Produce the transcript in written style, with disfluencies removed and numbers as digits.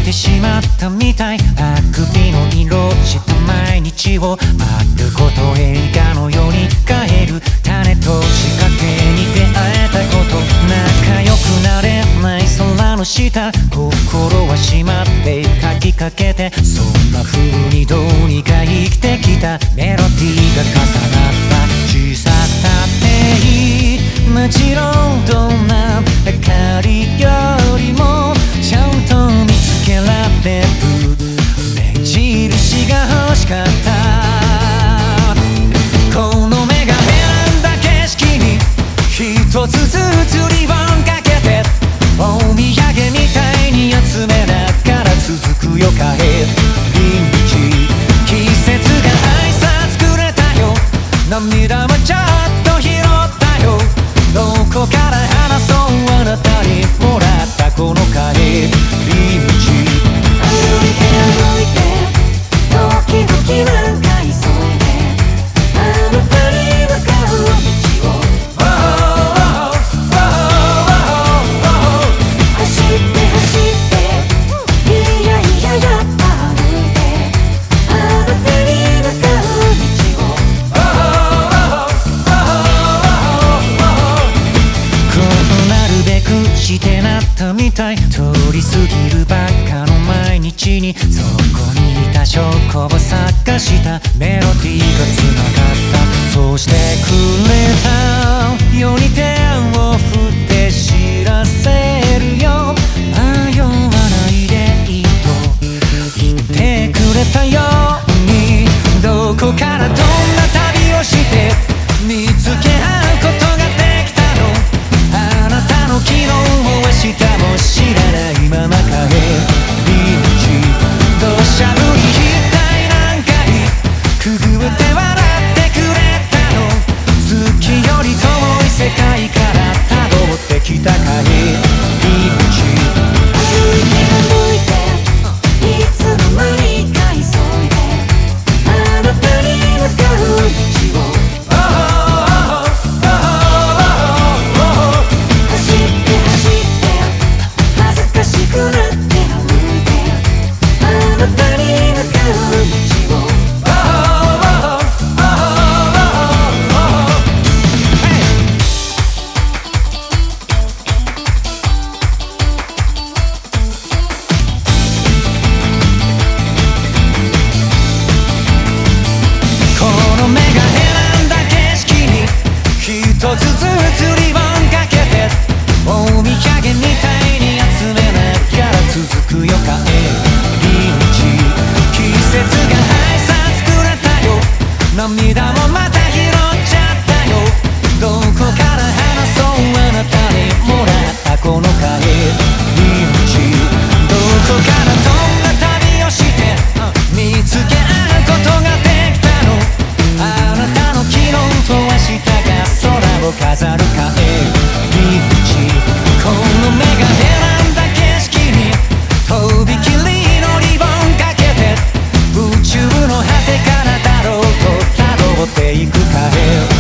てしまったみたい。あくびの色した毎日を丸ごと映画のように変える。種と仕掛けに出会えたこと、仲良くなれない空の下、心は閉まって書きかけて、そんな風にどうにか生きてきた。メロディーが重なった小ささっていい、もちろんどんな明かりよりもちゃんと見つけられる目印が欲しかった。この目が選んだ景色に一つずつリボンかけて、お土産みたいに集めながら続くよ帰り道。季節が挨拶くれたよ、涙もちょっと拾ったよ。どこから話そう、あなたにもらったこの帰り道。 歩いて歩いて時々なんか急いで、あなたに向かう道を走って走っていやいややっぱ歩いて、あなたに向かう道をこうなるべくしてなったみたい。通り過ぎるばっかの毎日にそこにいた証拠を探した。メロディーがつながった。そうしてくれたように手を振って知らせるよ。迷わないでいいと言ってくれたように、どこからどんな旅をして見つけ合うことができたの。あなたの昨日も明日も知らないまま帰り道。土砂降り一体何回くぐって笑ってくれたの。月より遠い世界からたどってきた帰り道。 歩いて歩いていつの間にか急いで、あなたに向かう道を走って走って恥ずかしくなって歩いて、あなたに向かう道をこの目が選んだ景色に一つずつリボンかけて、お土産みたいに集めながら続くよ帰り道。季節が挨拶くれたよ、涙もまた拾っちゃったよ。どこから話そう、あなたにもらったこの帰り道。どこからどんな旅をして見つけ合うことができたの。あなたの昨日と明日が空を飾る帰り道。この目が選んだ景色にとびきりのリボンかけて、宇宙の果てからだろうとたどっていく帰り